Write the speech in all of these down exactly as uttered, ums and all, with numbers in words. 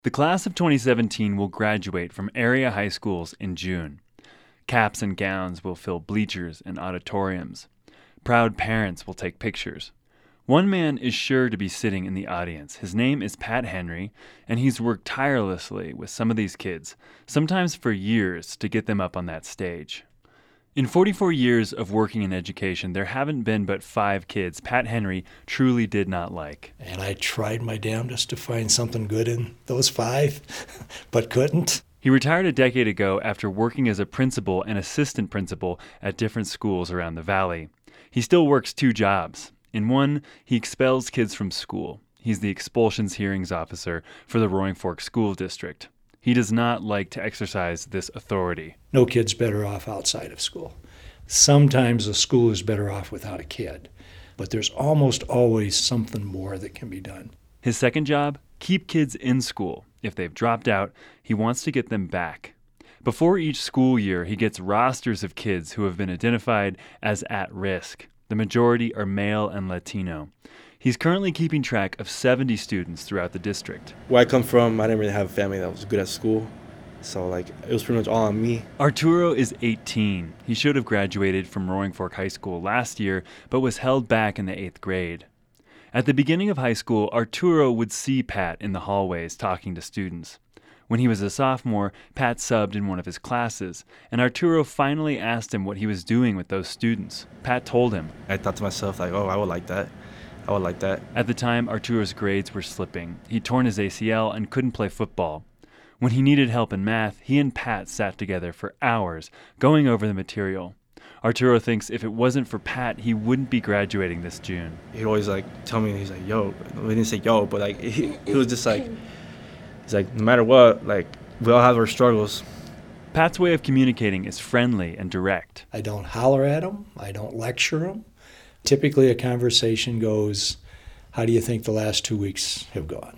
The class of twenty seventeen will graduate from area high schools in June. Caps and gowns will fill bleachers and auditoriums. Proud parents will take pictures. One man is sure to be sitting in the audience. His name is Pat Henry, and he's worked tirelessly with some of these kids, sometimes for years, to get them up on that stage. In forty-four years of working in education, there haven't been but five kids Pat Henry truly did not like. And I tried my damnedest to find something good in those five, but couldn't. He retired a decade ago after working as a principal and assistant principal at different schools around the valley. He still works two jobs. In one, he expels kids from school. He's the expulsions hearings officer for the Roaring Fork School District. He does not like to exercise this authority. No kid's better off outside of school. Sometimes a school is better off without a kid, but there's almost always something more that can be done. His second job, keep kids in school. If they've dropped out, he wants to get them back. Before each school year, he gets rosters of kids who have been identified as at risk. The majority are male and Latino. He's currently keeping track of seventy students throughout the district. Where I come from, I didn't really have a family that was good at school. So, like, it was pretty much all on me. Arturo is eighteen. He should have graduated from Roaring Fork High School last year, but was held back in the eighth grade. At the beginning of high school, Arturo would see Pat in the hallways talking to students. When he was a sophomore, Pat subbed in one of his classes, and Arturo finally asked him what he was doing with those students. Pat told him. I thought to myself, like, oh, I would like that. I would like that. At the time, Arturo's grades were slipping. He'd torn his A C L and couldn't play football. When he needed help in math, he and Pat sat together for hours, going over the material. Arturo thinks if it wasn't for Pat, he wouldn't be graduating this June. He'd always, like, tell me, he's like, yo. We didn't say yo, but, like, he, he was just like, he's like, no matter what, like, we all have our struggles. Pat's way of communicating is friendly and direct. I don't holler at them. I don't lecture them. Typically, a conversation goes, how do you think the last two weeks have gone?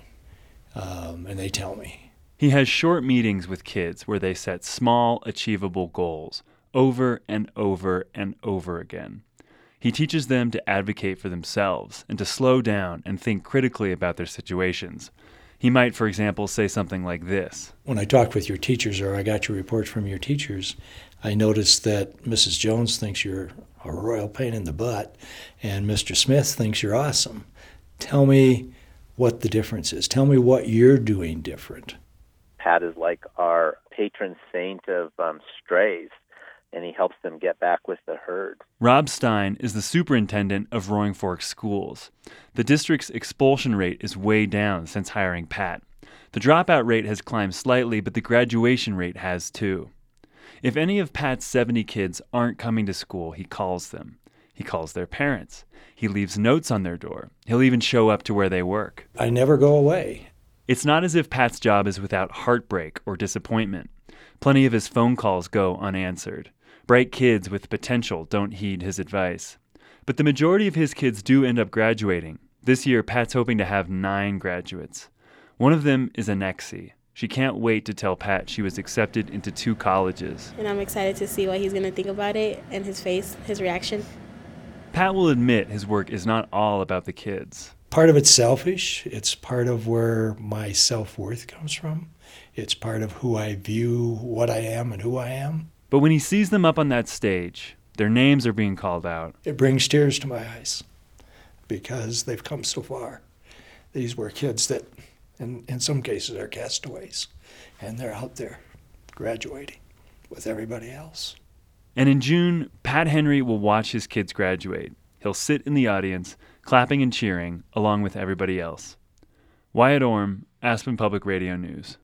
Um, and they tell me. He has short meetings with kids where they set small, achievable goals over and over and over again. He teaches them to advocate for themselves and to slow down and think critically about their situations. He might, for example, say something like this. When I talk with your teachers or I got your reports from your teachers, I noticed that Missus Jones thinks you're a royal pain in the butt and Mister Smith thinks you're awesome. Tell me what the difference is. Tell me what you're doing different. Pat is like our patron saint of um, strays, and he helps them get back with the herd. Rob Stein is the superintendent of Roaring Fork Schools. The district's expulsion rate is way down since hiring Pat. The dropout rate has climbed slightly, but the graduation rate has too. If any of Pat's seventy kids aren't coming to school, he calls them. He calls their parents. He leaves notes on their door. He'll even show up to where they work. I never go away. It's not as if Pat's job is without heartbreak or disappointment. Plenty of his phone calls go unanswered. Bright kids with potential don't heed his advice. But the majority of his kids do end up graduating. This year, Pat's hoping to have nine graduates. One of them is Anexi. She can't wait to tell Pat she was accepted into two colleges. And I'm excited to see what he's going to think about it and his face, his reaction. Pat will admit his work is not all about the kids. Part of it's selfish. It's part of where my self-worth comes from. It's part of who I view what I am and who I am. But when he sees them up on that stage, their names are being called out. It brings tears to my eyes because they've come so far. These were kids that, in, in some cases, are castaways, and they're out there graduating with everybody else. And in June, Pat Henry will watch his kids graduate. He'll sit in the audience, clapping and cheering, along with everybody else. Wyatt Orm, Aspen Public Radio News.